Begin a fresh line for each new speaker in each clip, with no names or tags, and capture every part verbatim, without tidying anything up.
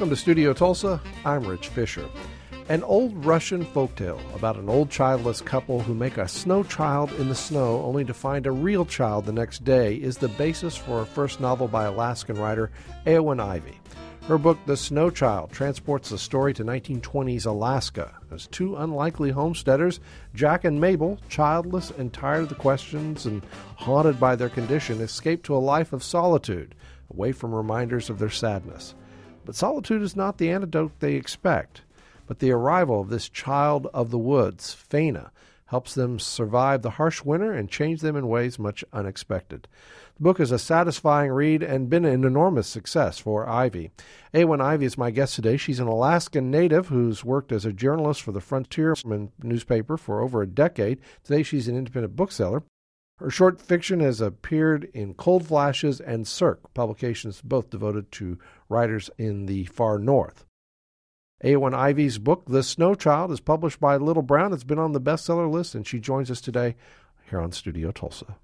Welcome to Studio Tulsa. I'm Rich Fisher. An old Russian folktale about an old childless couple who make a snow child in the snow only to find a real child the next day is the basis for a first novel by Alaskan writer Eowyn Ivey. Her book, The Snow Child, transports the story to nineteen twenties Alaska as two unlikely homesteaders, Jack and Mabel, childless and tired of the questions and haunted by their condition, escape to a life of solitude, away from reminders of their sadness. But solitude is not the antidote they expect. But the arrival of this child of the woods, Faina, helps them survive the harsh winter and change them in ways much unexpected. The book is a satisfying read and been an enormous success for Ivey. Eowyn Ivey is my guest today. She's an Alaskan native who's worked as a journalist for the Frontiersman newspaper for over a decade. Today she's an independent bookseller. Her short fiction has appeared in Cold Flashes and Cirque, publications both devoted to writers in the far north. Eowyn Ivey's book, The Snow Child, is published by Little Brown. It's been on the bestseller list, and she joins us today here on Studio Tulsa.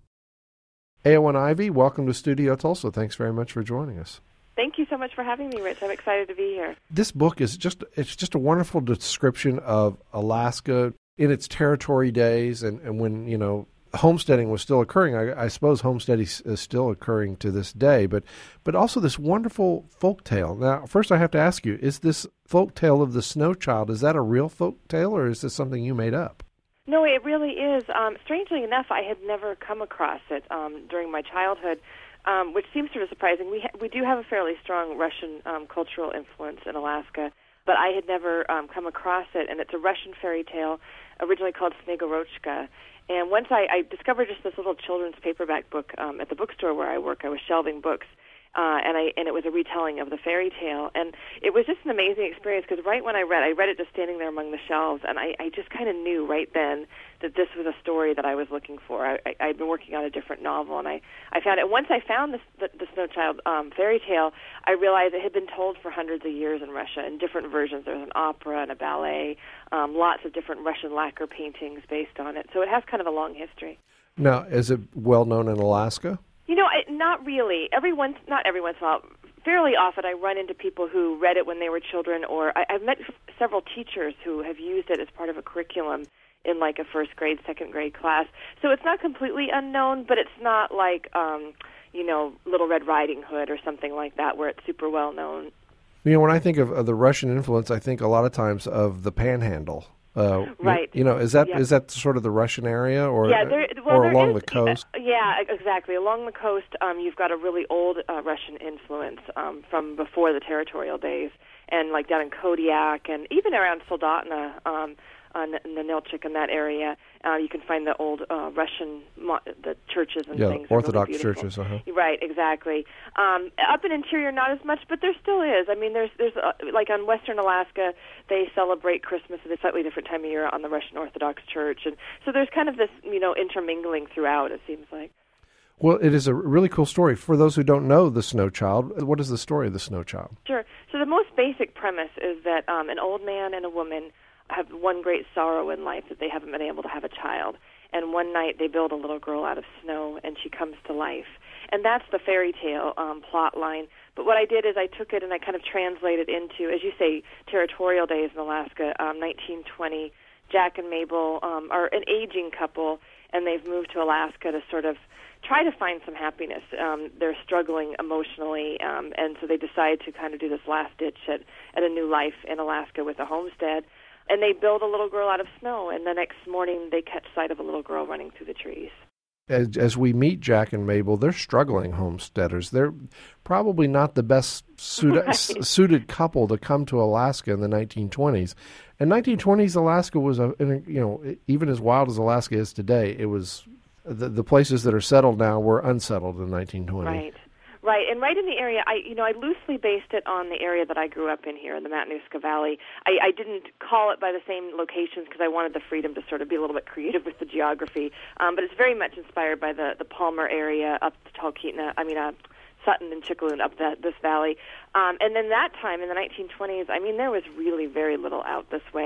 Eowyn Ivey, welcome to Studio Tulsa. Thanks very much for joining us.
Thank you so much for having me, Rich. I'm excited to be here.
This book is just, it's just a wonderful description of Alaska in its territory days and, and when, you know, homesteading was still occurring. I, I suppose homesteading is still occurring to this day, but but also this wonderful folk tale. Now, first I have to ask you, is this folk tale of the Snow Child, is that a real folk tale or is this something you made up?
No, it really is. Um, strangely enough, I had never come across it um, during my childhood, um, which seems sort of surprising. We ha- we do have a fairly strong Russian um, cultural influence in Alaska, but I had never um, come across it, and it's a Russian fairy tale originally called Snegorochka. And once I, I discovered just this little children's paperback book um, at the bookstore where I work, I was shelving books, uh, and I and it was a retelling of the fairy tale. And it was just an amazing experience because right when I read, I read it just standing there among the shelves, and I, I just kind of knew right then that this was a story that I was looking for. I, I, I'd been working on a different novel, and I, I found it. Once I found this, the, the Snow Child um, fairy tale, I realized it had been told for hundreds of years in Russia in different versions. There was an opera and a ballet, um, lots of different Russian lacquer paintings based on it. So it has kind of a long history.
Now, is it well known in Alaska?
You know, I, not really. Every once, not every once in a while. Fairly often, I run into people who read it when they were children, or I, I've met several teachers who have used it as part of a curriculum in like a first grade, second grade class. So it's not completely unknown, but it's not like, um, you know, Little Red Riding Hood or something like that where it's super well known.
You know, when I think of, of the Russian influence, I think a lot of times of the Panhandle. Uh,
right.
You know, is that
yeah.
is that sort of the Russian area, or
yeah, there, well,
or
there
along
is,
the coast?
Uh, yeah, exactly. Along the coast, um, you've got a really old uh, Russian influence um, from before the territorial days, and like down in Kodiak, and even around Soldotna, um, on Nanilchik in that area, uh, you can find the old uh, Russian mo- the churches and
yeah,
things.
Orthodox
really
churches. Uh-huh.
Right, exactly. Um, up in interior, not as much, but there still is. I mean, there's there's uh, like on Western Alaska, they celebrate Christmas at a slightly different time of year on the Russian Orthodox Church, and so there's kind of this, you know, intermingling throughout. It seems like.
Well, it is a really cool story. For those who don't know the Snow Child, what is the story of the Snow Child?
Sure. So the most basic premise is that um, an old man and a woman have one great sorrow in life, that they haven't been able to have a child. And one night they build a little girl out of snow, and she comes to life. And that's the fairy tale um, plot line. But what I did is I took it and I kind of translated into, as you say, territorial days in Alaska, um, nineteen twenty. Jack and Mabel um, are an aging couple, and they've moved to Alaska to sort of try to find some happiness. Um, they're struggling emotionally, um, and so they decide to kind of do this last ditch at, at a new life in Alaska with a homestead. And they build a little girl out of snow, and the next morning they catch sight of a little girl running through the trees.
As, as we meet Jack and Mabel, they're struggling homesteaders. They're probably not the best suited,
right.
s- suited couple to come to Alaska in the nineteen twenties. In nineteen twenties, Alaska was, a, you know, even as wild as Alaska is today, it was the, the places that are settled now were unsettled in nineteen twenty.
Right. Right, and right in the area, I you know, I loosely based it on the area that I grew up in here, in the Matanuska Valley. I, I didn't call it by the same locations because I wanted the freedom to sort of be a little bit creative with the geography. Um, but it's very much inspired by the, the Palmer area up to Talkeetna, I mean, uh, Sutton and Chickaloon up that, this valley. Um, and then that time in the nineteen twenties, I mean, there was really very little out this way.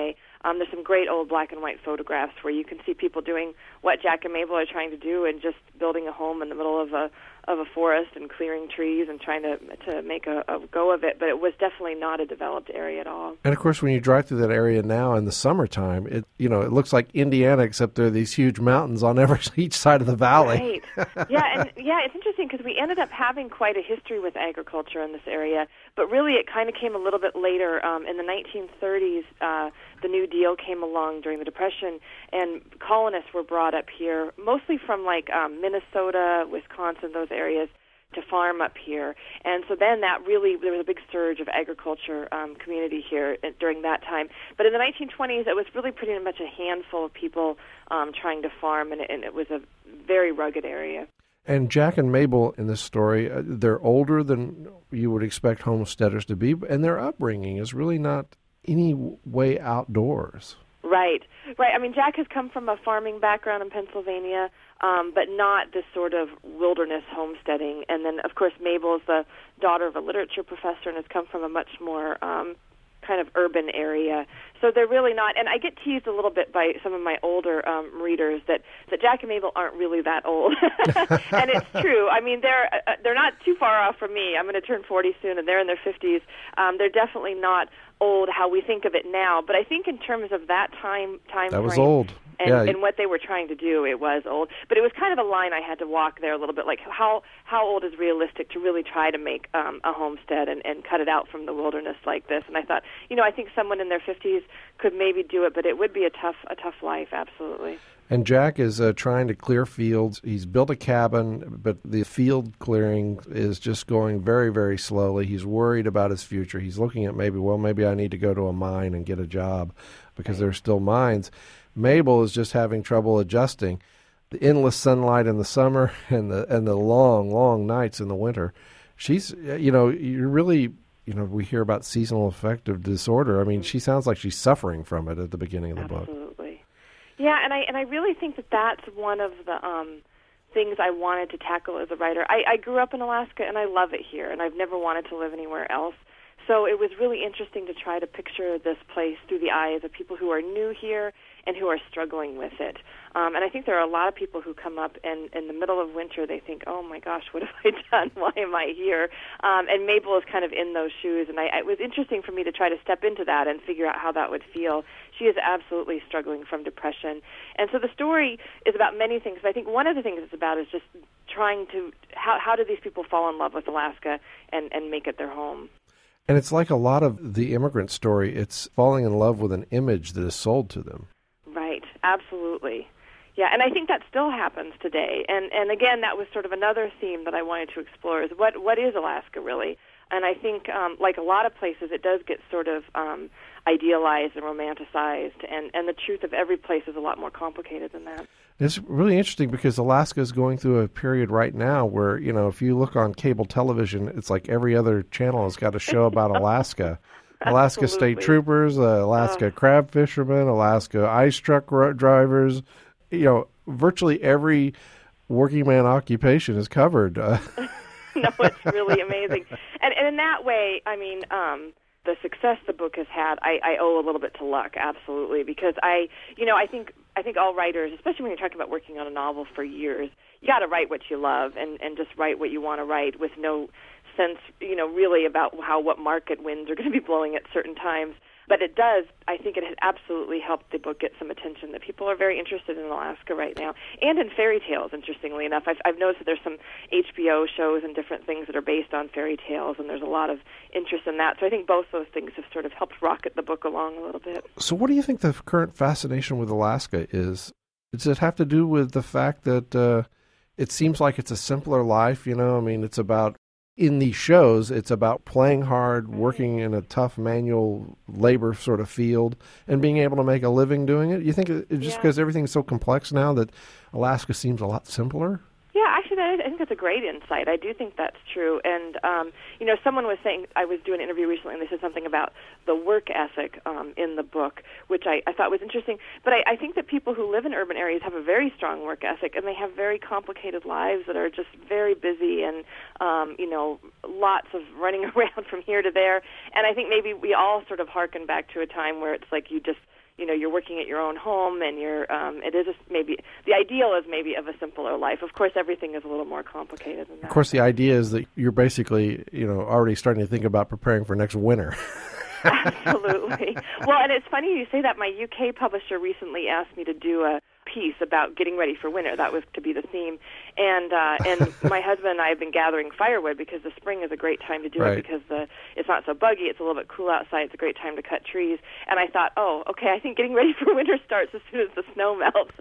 Um, there's some great old black and white photographs where you can see people doing what Jack and Mabel are trying to do and just building a home in the middle of a of a forest and clearing trees and trying to to make a, a go of it. But it was definitely not a developed area at all.
And of course, when you drive through that area now in the summertime, it you know it looks like Indiana, except there are these huge mountains on every each side of the valley.
Right. Yeah, and yeah, it's interesting because we ended up having quite a history with agriculture in this area, but really it kind of came a little bit later. Um, in the nineteen thirties, uh, the New Deal came along during the Depression, and colonists were brought up here, mostly from like um, Minnesota, Wisconsin, those areas, to farm up here. And so then that really, there was a big surge of agriculture um, community here during that time. But in the nineteen twenties, it was really pretty much a handful of people um, trying to farm, and it, and it was a very rugged area.
And Jack and Mabel in this story, uh, they're older than you would expect homesteaders to be, and their upbringing is really not any way outdoors.
Right, right. I mean, Jack has come from a farming background in Pennsylvania, um, but not this sort of wilderness homesteading. And then, of course, Mabel is the daughter of a literature professor and has come from a much more um, kind of urban area. So they're really not, and I get teased a little bit by some of my older um, readers that, that Jack and Mabel aren't really that old. And it's true. I mean, they're uh, they're not too far off from me. I'm going to turn forty soon, and they're in their fifties. Um, they're definitely not old how we think of it now, but I think in terms of that time time
that was
frame
old.
And,
yeah.
and what they were trying to do, it was old. But it was kind of a line I had to walk there a little bit, like how how old is realistic to really try to make um, a homestead and, and cut it out from the wilderness like this. And I thought, you know, I think someone in their fifties could maybe do it, but it would be a tough a tough life, absolutely.
And Jack is uh, trying to clear fields. He's built a cabin, but the field clearing is just going very, very slowly. He's worried about his future. He's looking at maybe, well, maybe I need to go to a mine and get a job because there's still mines. Mabel is just having trouble adjusting. The endless sunlight in the summer and the and the long, long nights in the winter. She's, you know, you really, you know, we hear about seasonal affective disorder. I mean, she sounds like she's suffering from it at the beginning of the book.
Absolutely. Yeah, and I and I really think that that's one of the um, things I wanted to tackle as a writer. I, I grew up in Alaska, and I love it here, and I've never wanted to live anywhere else. So it was really interesting to try to picture this place through the eyes of people who are new here and who are struggling with it. Um, and I think there are a lot of people who come up and in the middle of winter they think, oh my gosh, what have I done? Why am I here? Um, and Mabel is kind of in those shoes. And I, it was interesting for me to try to step into that and figure out how that would feel. She is absolutely struggling from depression. And so the story is about many things. But I think one of the things it's about is just trying to, how, how do these people fall in love with Alaska and, and make it their home?
And it's like a lot of the immigrant story. It's falling in love with an image that is sold to them.
Right, absolutely. Yeah, and I think that still happens today. And and again, that was sort of another theme that I wanted to explore is what what is Alaska really? And I think, um, like a lot of places, it does get sort of um, idealized and romanticized, and, and the truth of every place is a lot more complicated than that.
It's really interesting because Alaska is going through a period right now where, you know, if you look on cable television, it's like every other channel has got a show about Alaska. Alaska State Troopers, uh, Alaska oh. crab fishermen, Alaska ice truck r- drivers. You know, virtually every working man occupation is covered. Uh,
no, it's really amazing. And, and in that way, I mean, um, the success the book has had, I, I owe a little bit to luck, absolutely, because I, you know, I think I think all writers, especially when you're talking about working on a novel for years, you got to write what you love and, and just write what you want to write with no sense, you know, really about how what market winds are going to be blowing at certain times. But it does, I think it has absolutely helped the book get some attention, that people are very interested in Alaska right now, and in fairy tales, interestingly enough. I've, I've noticed that there's some H B O shows and different things that are based on fairy tales, and there's a lot of interest in that. So I think both those things have sort of helped rocket the book along a little bit.
So what do you think the current fascination with Alaska is? Does it have to do with the fact that uh, it seems like it's a simpler life, you know? I mean, it's about, in these shows, it's about playing hard, working in a tough manual labor sort of field, and being able to make a living doing it. You think it, just
yeah.
because everything's so complex now that Alaska seems a lot simpler?
Yeah, actually, that is, I think that's a great insight. I do think that's true. And, um, you know, someone was saying, I was doing an interview recently, and they said something about the work ethic um, in the book, which I, I thought was interesting. But I, I think that people who live in urban areas have a very strong work ethic, and they have very complicated lives that are just very busy and, um, you know, lots of running around from here to there. And I think maybe we all sort of harken back to a time where it's like you just you know, you're working at your own home, and you're, um, it is a, maybe, the ideal is maybe of a simpler life. Of course, everything is a little more complicated than that.
Of course, the idea is that you're basically, you know, already starting to think about preparing for next winter.
Absolutely. Well, and it's funny you say that. My U K publisher recently asked me to do a piece about getting ready for winter. That was to be the theme. And uh, and my husband and I have been gathering firewood because the spring is a great time to do
right.
it because the it's not so buggy. It's a little bit cool outside. It's a great time to cut trees. And I thought, oh, okay, I think getting ready for winter starts as soon as the snow melts.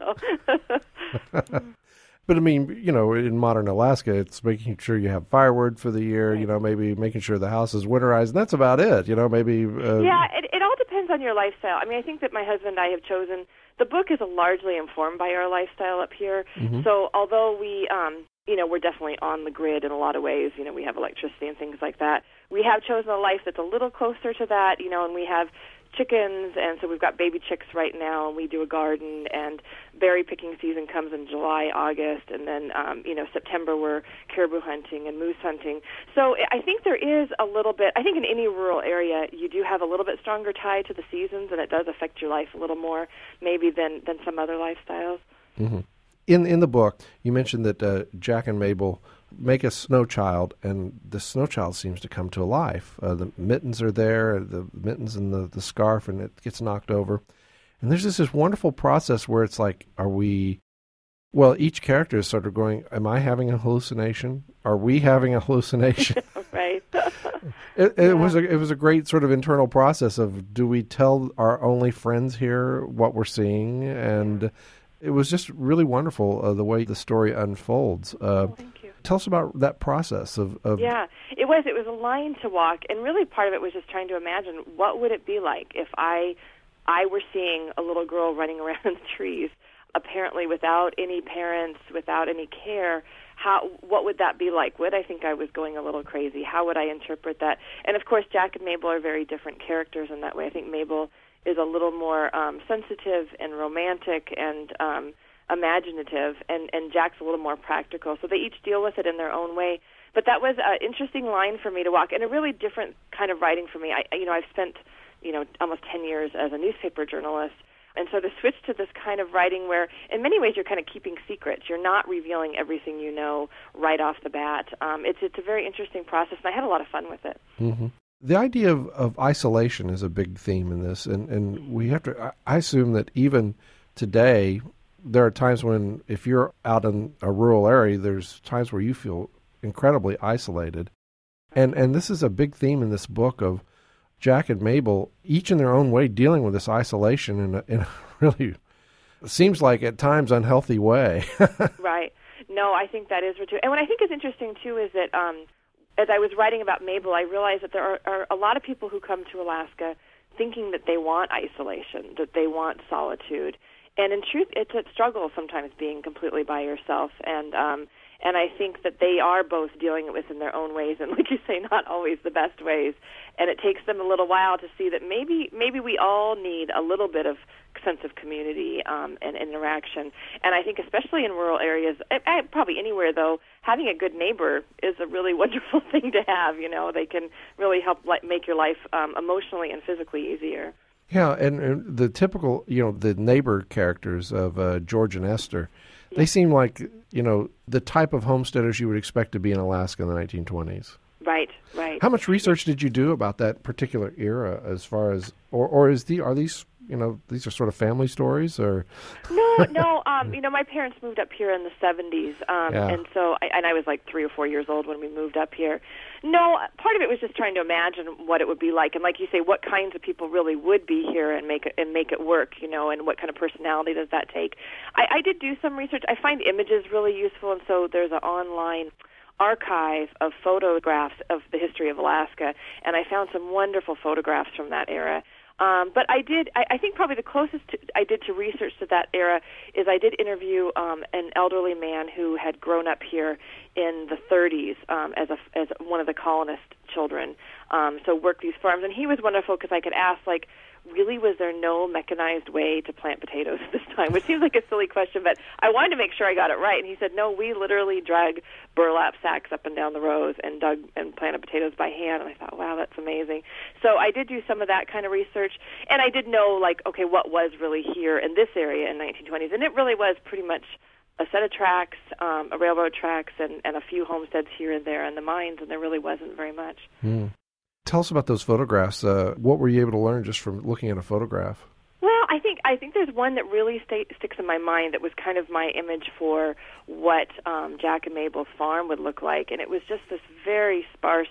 So.
But, I mean, you know, in modern Alaska, it's making sure you have firewood for the year, right. you know, maybe making sure the house is winterized, and that's about it, you know, maybe... Uh,
yeah, it, it all depends on your lifestyle. I mean, I think that my husband and I have chosen... The book is largely informed by our lifestyle up here, mm-hmm. so although we, um, you know, we're definitely on the grid in a lot of ways, you know, we have electricity and things like that, we have chosen a life that's a little closer to that, you know, and we have... chickens, and so we've got baby chicks right now, and we do a garden, and berry picking season comes in July, August, and then, um, you know, September we're caribou hunting and moose hunting. So I think there is a little bit, I think in any rural area, you do have a little bit stronger tie to the seasons, and it does affect your life a little more, maybe, than, than some other lifestyles.
Mm-hmm. In, in the book, you mentioned that uh, Jack and Mabel make a snow child, and the snow child seems to come to life. Uh, the mittens are there, the mittens and the, the scarf, and it gets knocked over. And there's just this wonderful process where it's like, are we, well, each character is sort of going, am I having a hallucination? Are we having a hallucination?
Right.
it, it
yeah.
was a, it was a great sort of internal process of, do we tell our only friends here what we're seeing? And... Yeah. It was just really wonderful uh, the way the story unfolds. Uh,
oh, thank you.
Tell us about that process of, of...
Yeah, it was. It was a line to walk, and really part of it was just trying to imagine what would it be like if I, I were seeing a little girl running around in the trees, apparently without any parents, without any care. How? What would that be like? Would I think I was going a little crazy? How would I interpret that? And of course, Jack and Mabel are very different characters in that way. I think Mabel is a little more um, sensitive and romantic and um, imaginative, and, and Jack's a little more practical. So they each deal with it in their own way. But that was an interesting line for me to walk, and a really different kind of writing for me. I, you know, I've spent, you know, almost ten years as a newspaper journalist, and so to switch to this kind of writing where, in many ways, you're kind of keeping secrets. You're not revealing everything you know right off the bat. Um, it's it's a very interesting process, and I had a lot of fun with it.
Mm-hmm. The idea of, of isolation is a big theme in this, and, and we have to, I assume that even today, there are times when, if you're out in a rural area, there's times where you feel incredibly isolated. And and this is a big theme in this book of Jack and Mabel, each in their own way, dealing with this isolation in a, in a really, seems like at times, unhealthy way.
Right. No, I think that is true. And what I think is interesting, too, is that um, as I was writing about Mabel, I realized that there are, are a lot of people who come to Alaska thinking that they want isolation, that they want solitude. And in truth, it's a struggle sometimes being completely by yourself. And um, and I think that they are both dealing with it in their own ways, and like you say, not always the best ways. And it takes them a little while to see that maybe maybe we all need a little bit of sense of community um, and interaction. And I think especially in rural areas, probably anywhere though, having a good neighbor is a really wonderful thing to have. You know, they can really help li- make your life um, emotionally and physically easier.
Yeah, and, and the typical, you know, the neighbor characters of uh, George and Esther, yeah. They seem like, you know, the type of homesteaders you would expect to be in Alaska in the nineteen twenties.
Right, right.
How much research did you do about that particular era as far as, or, or is the, are these, you know, these are sort of family stories or?
No, no, um, you know, my parents moved up here in the seventies, um,
yeah.
and so, I, and I was like three or four years old when we moved up here. No, part of it was just trying to imagine what it would be like, and like you say, what kinds of people really would be here and make it, and make it work, you know, and what kind of personality does that take? I, I did do some research. I find images really useful, and so there's an online archive of photographs of the history of Alaska, and I found some wonderful photographs from that era. Um, but I did, I, I think probably the closest to, I did to research to that era is I did interview um, an elderly man who had grown up here in the thirties um, as a, as one of the colonist children, um, so worked these farms. And he was wonderful because I could ask, like, really, was there no mechanized way to plant potatoes this time? Which seems like a silly question, but I wanted to make sure I got it right. And he said, no, we literally drag burlap sacks up and down the rows and dug and planted potatoes by hand. And I thought, wow, that's amazing. So I did do some of that kind of research, and I did know, like, okay, what was really here in this area in nineteen twenties, and it really was pretty much a set of tracks, um, a railroad tracks, and, and a few homesteads here and there, and the mines, and there really wasn't very much.
Mm. Tell us about those photographs. Uh, what were you able to learn just from looking at a photograph?
Well, I think I think there's one that really stay, sticks in my mind that was kind of my image for what um, Jack and Mabel's farm would look like, and it was just this very sparse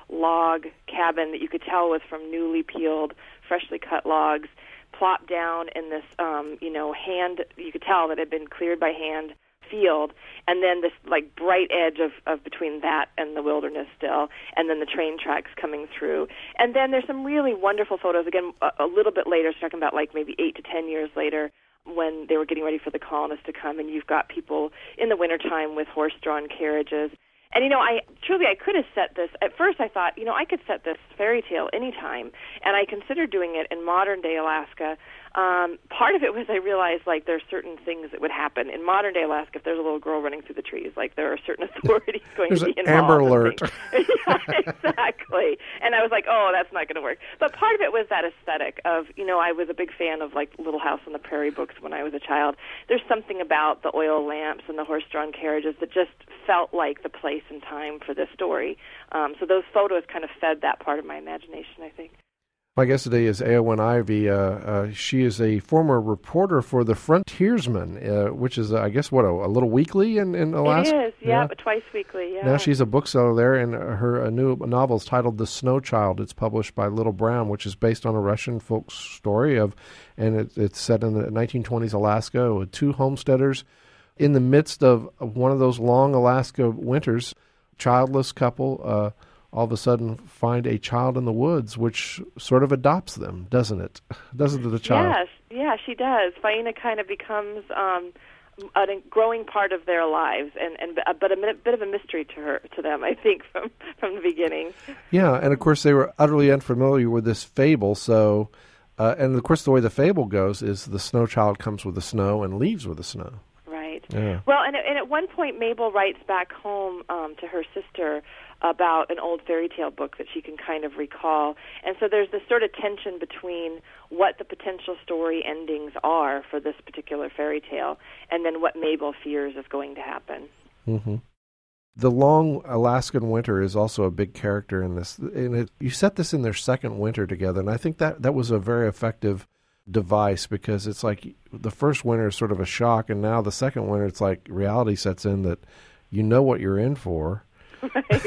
log cabin that you could tell was from newly peeled, freshly cut logs, plopped down in this, um, you know, hand, you could tell that it had been cleared by hand field, and then this, like, bright edge of, of between that and the wilderness still, and then the train tracks coming through. And then there's some really wonderful photos, again, a, a little bit later, so talking about, like, maybe eight to ten years later, when they were getting ready for the colonists to come, and you've got people in the wintertime with horse-drawn carriages. And, you know, I truly, I could have set this, at first I thought, you know, I could set this fairy tale anytime, and I considered doing it in modern-day Alaska. Um, part of it was I realized, like, there are certain things that would happen. In modern-day Alaska, if there's a little girl running through the trees, like, there are certain authorities going
there's
to be
an
involved.
Amber Alert.
Yeah, exactly. And I was like, oh, that's not going to work. But part of it was that aesthetic of, you know, I was a big fan of, like, Little House on the Prairie books when I was a child. There's something about the oil lamps and the horse-drawn carriages that just felt like the place and time for this story. Um, so those photos kind of fed that part of my imagination, I think.
My guest today is Eowyn Ivey. Uh, uh, she is a former reporter for The Frontiersman, uh, which is, uh, I guess, what, a, a little weekly in, in Alaska?
It is, yeah, yeah, but twice weekly, yeah.
Now she's a bookseller there, and her a new novel is titled The Snow Child. It's published by Little Brown, which is based on a Russian folk story, of, and it, it's set in the nineteen twenties Alaska with two homesteaders in the midst of, of one of those long Alaska winters. Childless couple, uh, all of a sudden find a child in the woods, which sort of adopts them, doesn't it? Doesn't it, the child?
Yes, yeah, she does. Faina kind of becomes um, a growing part of their lives, and, and but a bit of a mystery to her, to them, I think, from, from the beginning.
Yeah, and of course they were utterly unfamiliar with this fable, so, uh, and of course the way the fable goes is the snow child comes with the snow and leaves with the snow.
Right.
Yeah.
Well, and, and at one point Mabel writes back home um, to her sister about an old fairy tale book that she can kind of recall. And so there's this sort of tension between what the potential story endings are for this particular fairy tale and then what Mabel fears is going to happen.
Mm-hmm. The long Alaskan winter is also a big character in this. And it, you set this in their second winter together, and I think that, that was a very effective device, because it's like the first winter is sort of a shock, and now the second winter it's like reality sets in that you know what you're in for.
Right.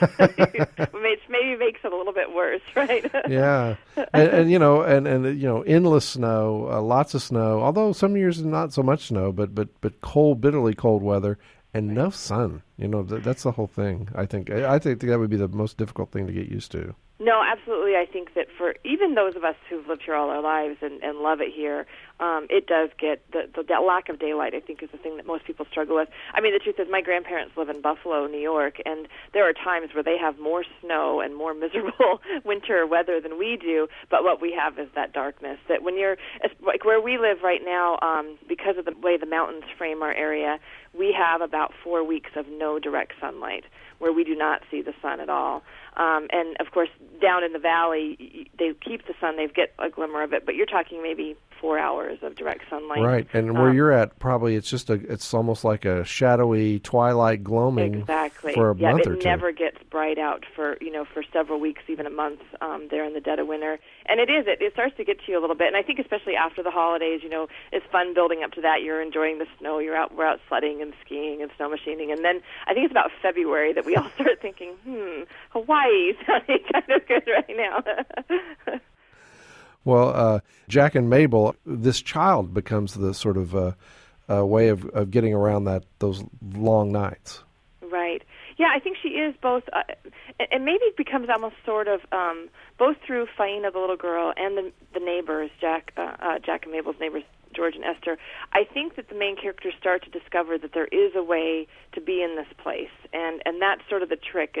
Which maybe makes it a little bit worse, right?
Yeah, and, and you know, and, and you know, endless snow, uh, lots of snow. Although some years not so much snow, but but but cold, bitterly cold weather, and no sun. You know, th- that's the whole thing. I think I, I think that would be the most difficult thing to get used to.
No, absolutely. I think that for even those of us who've lived here all our lives and, and love it here, um, it does get, the, the, the lack of daylight, I think, is the thing that most people struggle with. I mean, the truth is my grandparents live in Buffalo, New York, and there are times where they have more snow and more miserable winter weather than we do, but what we have is that darkness. That when you're, like where we live right now, um, because of the way the mountains frame our area, we have about four weeks of no direct sunlight, where we do not see the sun at all. Um, and, of course, down in the valley, they keep the sun. They get a glimmer of it, but you're talking maybe four hours of direct sunlight.
Right, and where um, you're at, probably it's just a, it's almost like a shadowy twilight gloaming
exactly.
for a
yeah,
month or two.
It never gets bright out for, you know, for several weeks, even a month um, there in the dead of winter. And it is, it, it starts to get to you a little bit. And I think especially after the holidays, you know, it's fun building up to that. You're enjoying the snow. You're out, we're out sledding and skiing and snow machining. And then I think it's about February that we all start thinking, hmm, Hawaii's sounding kind of good right now.
Well, uh, Jack and Mabel, this child becomes the sort of uh, uh, way of, of getting around that those long nights.
Right. Yeah, I think she is both, uh, and maybe becomes almost sort of um, both through Faina, the little girl, and the, the neighbors, Jack, uh, uh, Jack and Mabel's neighbors, George and Esther. I think that the main characters start to discover that there is a way to be in this place, and and that's sort of the trick, is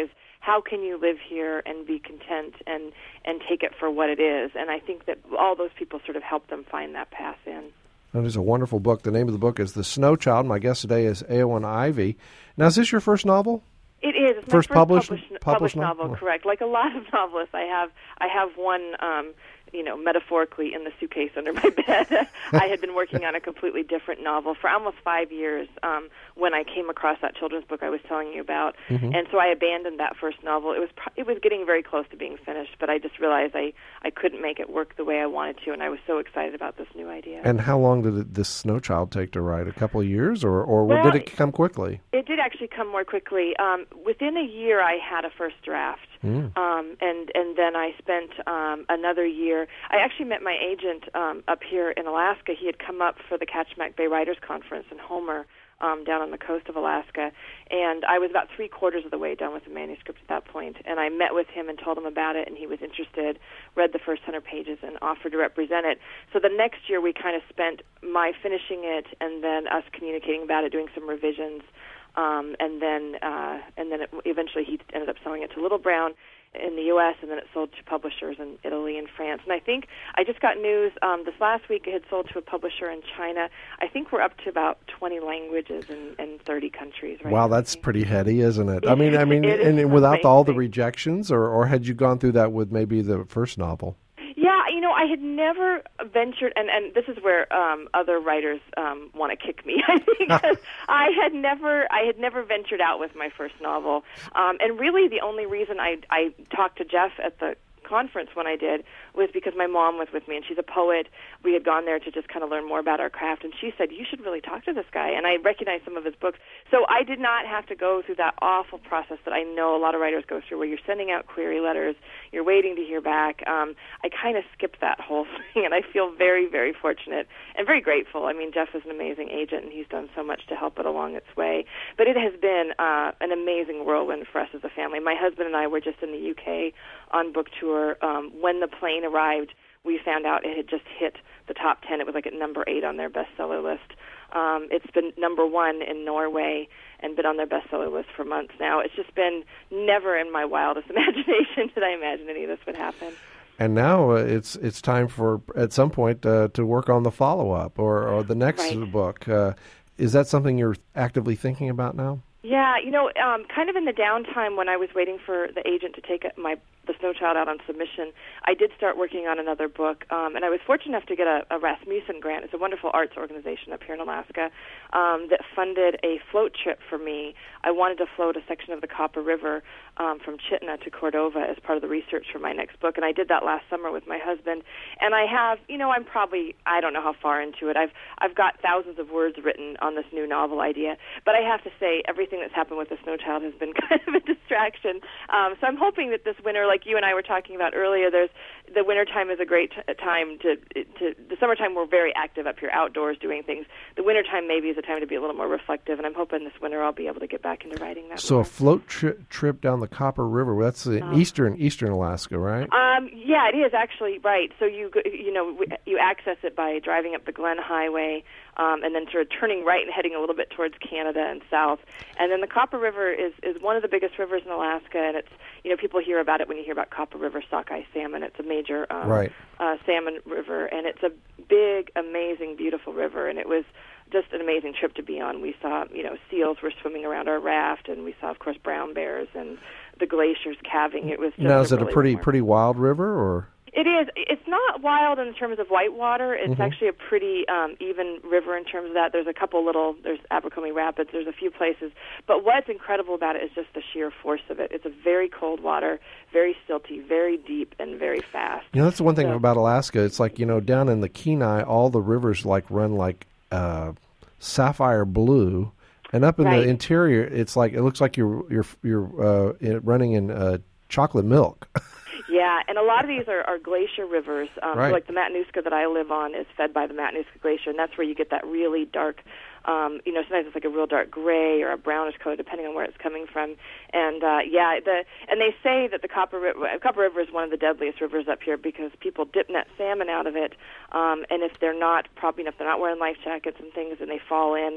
how can you live here and be content and, and take it for what it is? And I think that all those people sort of help them find that path in.
That is a wonderful book. The name of the book is The Snow Child. My guest today is Éowyn Ivey. Now, is this your first novel?
It is. It's my
first
first
published,
published,
published,
published
novel?
novel, correct. Like a lot of novelists, I have I have one, um, you know, metaphorically in the suitcase under my bed. I had been working on a completely different novel for almost five years um, when I came across that children's book I was telling you about. Mm-hmm. And so I abandoned that first novel. It was pro- it was getting very close to being finished, but I just realized I, I couldn't make it work the way I wanted to, and I was so excited about this new idea.
And how long did it, this Snow Child take to write? A couple of years, or, or
well,
did it come quickly?
It did actually come more quickly. Um, within a year, I had a first draft, mm. um, and and then I spent um, another year. I actually met my agent um, up here in Alaska. He had come up for the Kachemak Bay Writers Conference in Homer, um, down on the coast of Alaska, and I was about three quarters of the way done with the manuscript at that point. And I met with him and told him about it, and he was interested. Read the first hundred pages and offered to represent it. So the next year, we kind of spent my finishing it, and then us communicating about it, doing some revisions. Um, and then, uh, and then it, eventually he ended up selling it to Little Brown in the U S, and then it sold to publishers in Italy and France. And I think I just got news um, this last week. It had sold to a publisher in China. I think we're up to about twenty languages in, in thirty countries. Right
wow,
now.
That's pretty heady, isn't it? I mean, I mean, and, and without
amazing.
all the rejections, or, or had you gone through that with maybe the first novel?
Yeah, you know, I had never ventured, and, and this is where um, other writers um, want to kick me. I think I had never, I had never ventured out with my first novel, um, and really the only reason I, I talked to Jeff at the conference when I did was because my mom was with me, and she's a poet. We had gone there to just kind of learn more about our craft, and she said, you should really talk to this guy, and I recognized some of his books. So I did not have to go through that awful process that I know a lot of writers go through, where you're sending out query letters, you're waiting to hear back. Um, I kind of skipped that whole thing, and I feel very, very fortunate and very grateful. I mean, Jeff is an amazing agent, and he's done so much to help it along its way. But it has been uh, an amazing whirlwind for us as a family. My husband and I were just in the U K on book tour. Um, when the plane arrived, we found out it had just hit the top ten. It was like at number eight on their bestseller list. Um, it's been number one in Norway and been on their bestseller list for months now. It's just been never in my wildest imagination did I imagine any of this would happen.
And now uh, it's it's time for, at some point, uh, to work on the follow-up or, or the next
right.
book. Uh, is that something you're actively thinking about now?
Yeah, you know, um, kind of in the downtime when I was waiting for the agent to take my The Snow Child out on submission, I did start working on another book, um, and I was fortunate enough to get a, a Rasmussen grant. It's a wonderful arts organization up here in Alaska um, that funded a float trip for me. I wanted to float a section of the Copper River um, from Chitna to Cordova as part of the research for my next book, and I did that last summer with my husband. And I have, you know, I'm probably, I don't know how far into it. I've I've got thousands of words written on this new novel idea, but I have to say everything that's happened with The Snow Child has been kind of a distraction. Um, so I'm hoping that this winter, like you and I were talking about earlier, there's the wintertime is a great t- time to, to, the summertime we're very active up here outdoors doing things. The wintertime maybe is a time to be a little more reflective, and I'm hoping this winter I'll be able to get back into writing that.
So
more.
a float tri- trip down the Copper River, that's in um, eastern eastern Alaska, right?
Um, yeah, it is actually, right. So you you know, you access it by driving up the Glen Highway, um, and then sort of turning right and heading a little bit towards Canada and south. And then the Copper River is, is one of the biggest rivers in Alaska, and it's, you know, people hear about it when you hear about Copper River sockeye salmon. It's a major um,
right.
uh, salmon river, and it's a big, amazing, beautiful river, and it was just an amazing trip to be on. We saw, you know, seals were swimming around our raft, and we saw, of course, brown bears and the glaciers calving. It was just
now, is
a
it
really
a pretty
remarkable.
pretty wild river, or?
It is. It's not wild in terms of whitewater. It's
mm-hmm.
actually a pretty um, even river in terms of that. There's a couple little, there's Abercrombie Rapids, there's a few places. But what's incredible about it is just the sheer force of it. It's a very cold water, very silty, very deep, and very fast.
You know, that's the one thing
so,
about Alaska. It's like, you know, down in the Kenai, all the rivers like run like uh, sapphire blue. And up in
right.
the interior, it's like, it looks like you're, you're, you're uh, in, running in uh, chocolate milk.
Yeah, and a lot of these are, are glacier rivers. Um,
right.
so like the Matanuska that I live on is fed by the Matanuska Glacier, and that's where you get that really dark, um, you know, sometimes it's like a real dark gray or a brownish color, depending on where it's coming from. And uh, yeah, the and they say that the Copper River, Copper River is one of the deadliest rivers up here because people dip net salmon out of it, um, and if they're not, probably if they're not wearing life jackets and things, and they fall in,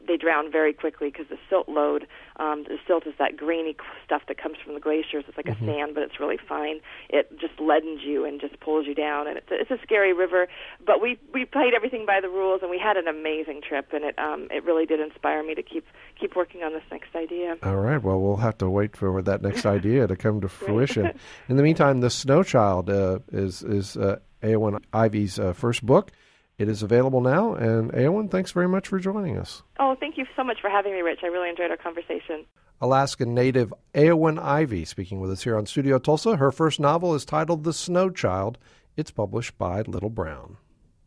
they drown very quickly because the silt load, um, the silt is that grainy stuff that comes from the glaciers. It's like mm-hmm. a sand, but it's really fine. It just leadens you and just pulls you down, and it's a, it's a scary river. But we we played everything by the rules, and we had an amazing trip, and it um, it really did inspire me to keep keep working on this next idea.
All right. Well, we'll have to wait for that next idea to come to fruition. In the meantime, The Snow Child uh, is is uh, Éowyn Ivey's uh, first book. It is available now, and Éowyn, thanks very much for joining us.
Oh, thank you so much for having me, Rich. I really enjoyed our conversation.
Alaskan native Éowyn Ivey speaking with us here on Studio Tulsa. Her first novel is titled The Snow Child. It's published by Little Brown.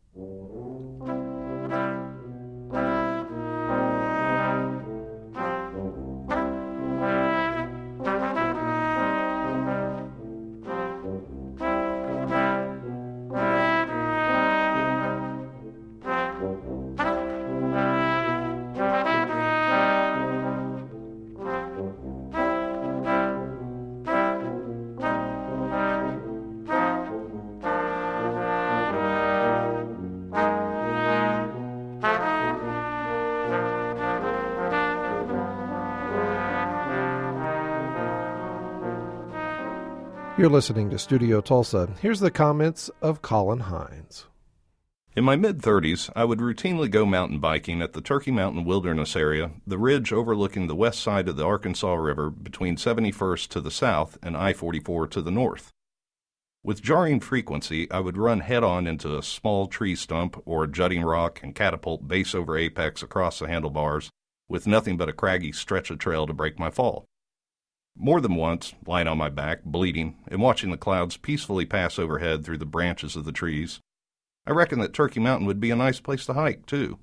You're listening to Studio Tulsa. Here's the comments of Colin Hines.
In my mid-thirties, I would routinely go mountain biking at the Turkey Mountain Wilderness area, the ridge overlooking the west side of the Arkansas River between seventy-first to the south and I forty-four to the north. With jarring frequency, I would run head-on into a small tree stump or a jutting rock and catapult base over apex across the handlebars, with nothing but a craggy stretch of trail to break my fall. More than once, lying on my back, bleeding, and watching the clouds peacefully pass overhead through the branches of the trees, I reckon that Turkey Mountain would be a nice place to hike, too.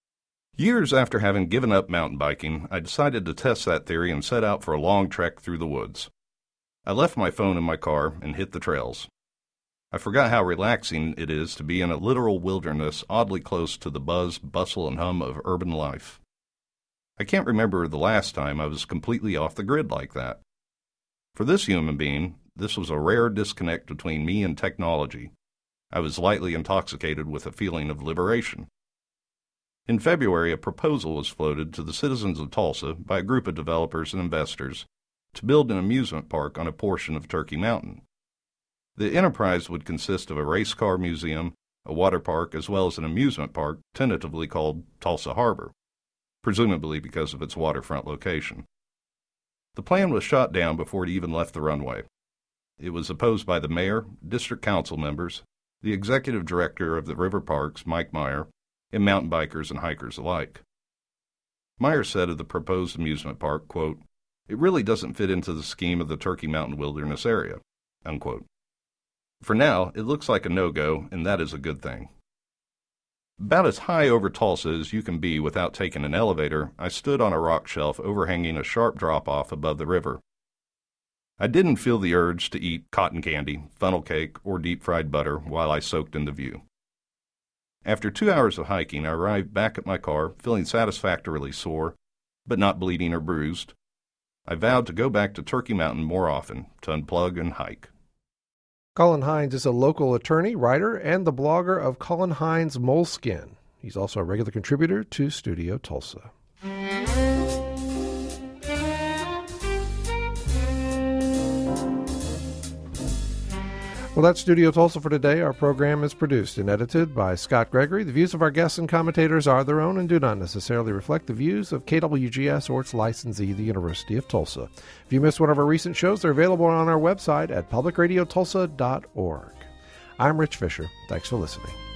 Years after having given up mountain biking, I decided to test that theory and set out for a long trek through the woods. I left my phone in my car and hit the trails. I forgot how relaxing it is to be in a literal wilderness oddly close to the buzz, bustle, and hum of urban life. I can't remember the last time I was completely off the grid like that. For this human being, this was a rare disconnect between me and technology. I was lightly intoxicated with a feeling of liberation. In February, a proposal was floated to the citizens of Tulsa by a group of developers and investors to build an amusement park on a portion of Turkey Mountain. The enterprise would consist of a race car museum, a water park, as well as an amusement park tentatively called Tulsa Harbor, presumably because of its waterfront location. The plan was shot down before it even left the runway. It was opposed by the mayor, district council members, the executive director of the river parks, Mike Meyer, and mountain bikers and hikers alike. Meyer said of the proposed amusement park, quote, "It really doesn't fit into the scheme of the Turkey Mountain Wilderness area," unquote. For now, it looks like a no-go, and that is a good thing. About as high over Tulsa as you can be without taking an elevator, I stood on a rock shelf overhanging a sharp drop-off above the river. I didn't feel the urge to eat cotton candy, funnel cake, or deep-fried butter while I soaked in the view. After two hours of hiking, I arrived back at my car, feeling satisfactorily sore, but not bleeding or bruised. I vowed to go back to Turkey Mountain more often, to unplug and hike.
Colin Hines is a local attorney, writer, and the blogger of Colin Hines Moleskin. He's also a regular contributor to Studio Tulsa. Well, that's Studio Tulsa for today. Our program is produced and edited by Scott Gregory. The views of our guests and commentators are their own and do not necessarily reflect the views of K W G S or its licensee, the University of Tulsa. If you missed one of our recent shows, they're available on our website at public radio tulsa dot org. I'm Rich Fisher. Thanks for listening.